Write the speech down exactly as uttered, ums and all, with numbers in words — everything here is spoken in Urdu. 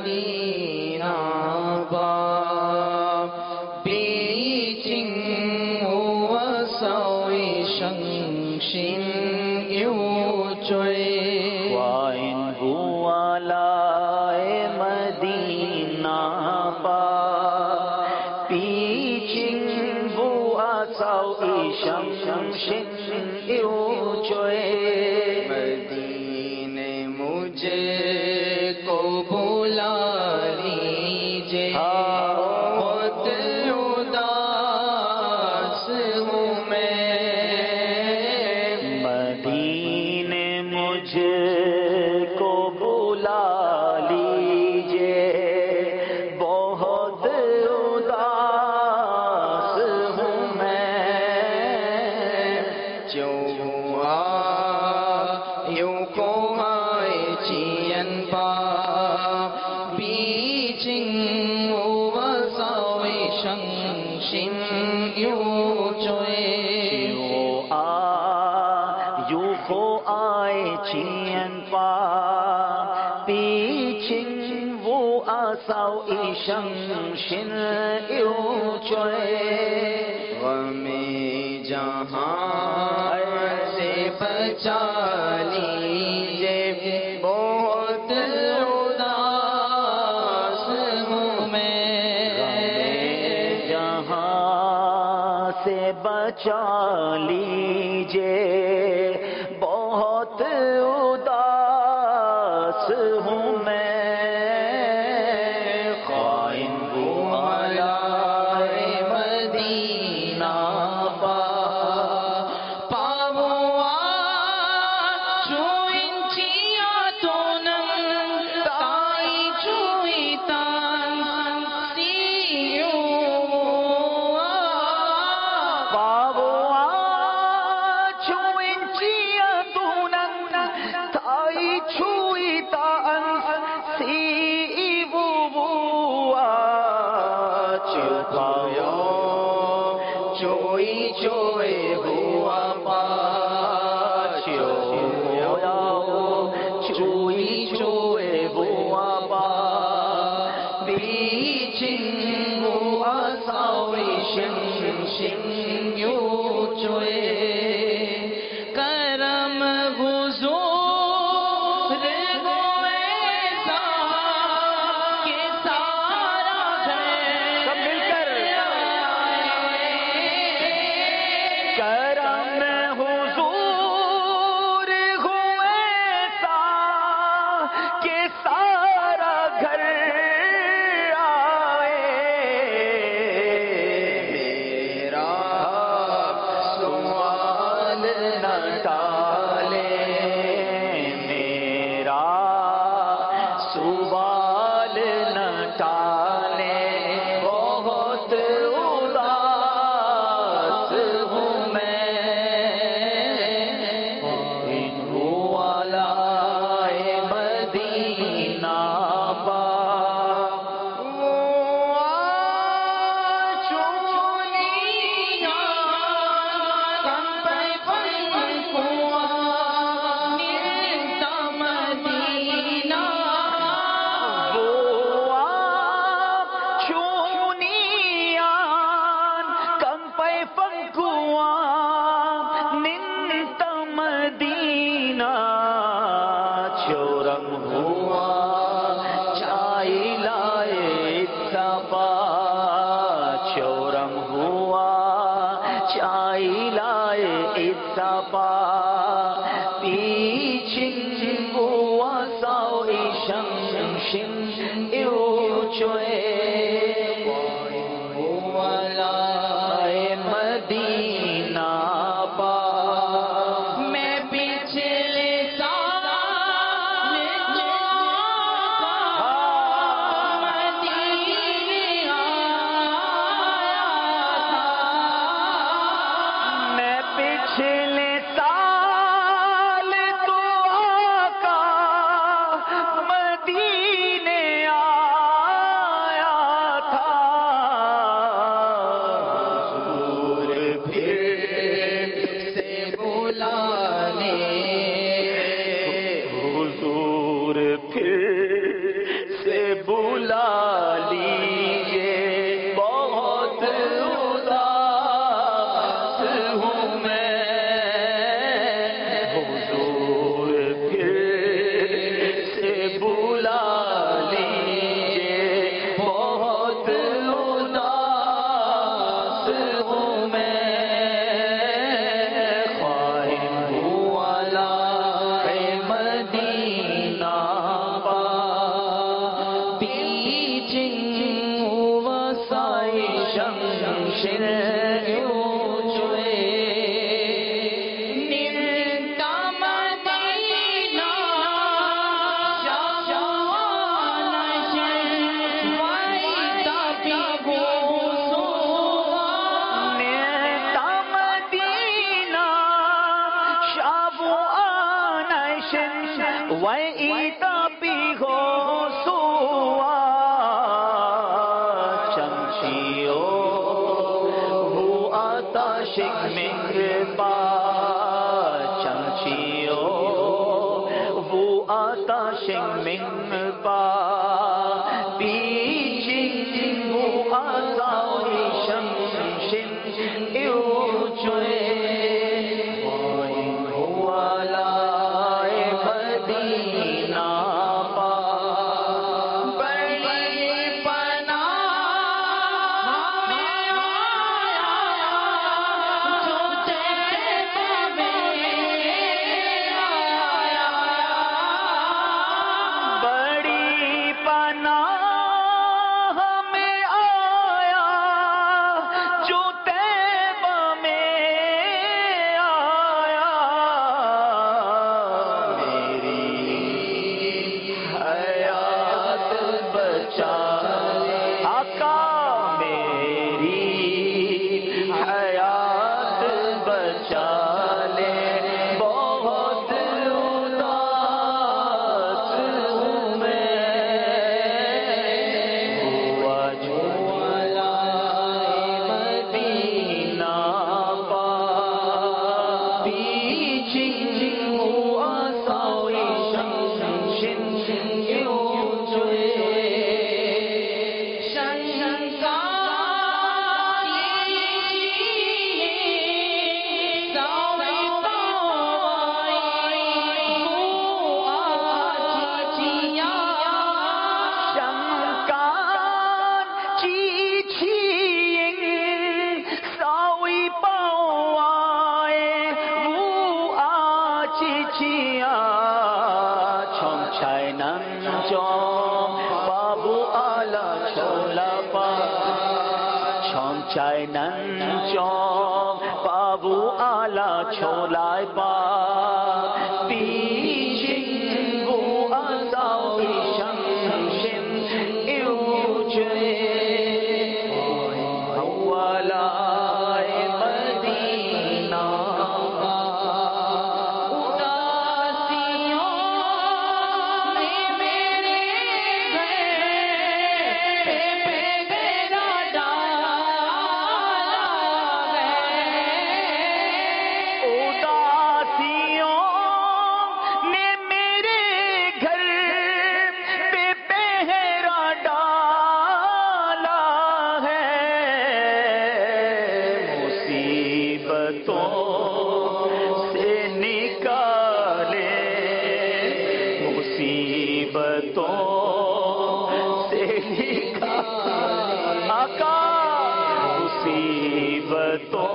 Medina ba Beijing wa sawi shang shin yu chui Wain huwalae Medina ba Beijing wa sawi shang shin yu chui مدینے مجھے کو بلا لیجیے بہت اداس ہوں میں مدینے مجھ کو بلا لیجیے بہت اداس ہوں میں جو یوں کو آئے چین پا بیچنگ وساوی شنگ شن یوں چوئے یو آ یو کو آئے چین پا پیچنگ وہ آساو ایشنگ شن یو چوئے غمی جہاں سے بچا لیجیے بہت اداس ہوں میں جہاں سے بچا لیجیے بہت اداس ہوں میں خائن والے مدینہ با پاوا چوئن چیا تو نن تائی چوئی تان سیو باو چوئن چیا دونن تائی چوئی تان سی بو بو چپایا چوئی چوئے ہوا پا چوئی چوئے ہوا پا بیچنگ وساوی شن شن یو چوئے کرم حضور وہ ایسا کہ سارا سب مل کر کرم حضور ہوئے ایسا کہ سارا گھر آئے میرا سوال نہ ٹالے میرا سوال نہ ٹالے بہت اداس ہوں میں والا مدینہ با چونیاں کم پہ پن کوا نیتا مدینہ چونیان کم پہ فنکوان ننت مدینہ چورم ہوا چائی لائے اتبا چورم ہوا چائی لائے اتبا پیچھنگ ہوا ساوی شن شن یو چوئے مدینہ با میں پچھلے سال مدینے آیا تھا میں پچھلے سال تو آقا مدینے آیا تھا حضور پھر سے بلانے حضور پھر سے بو وإيتا بيغو سوا چمچیو وہ آتش مہربا چمچیو وہ آتش مہربا بیچن وہ آتاوی شمشن ایو چوئے چائے نن چوم بابو آلہ چھولائے پا پیچھن وہ آساوی شمشن ایو چوئے حوالائے مدینہ مصیبتوں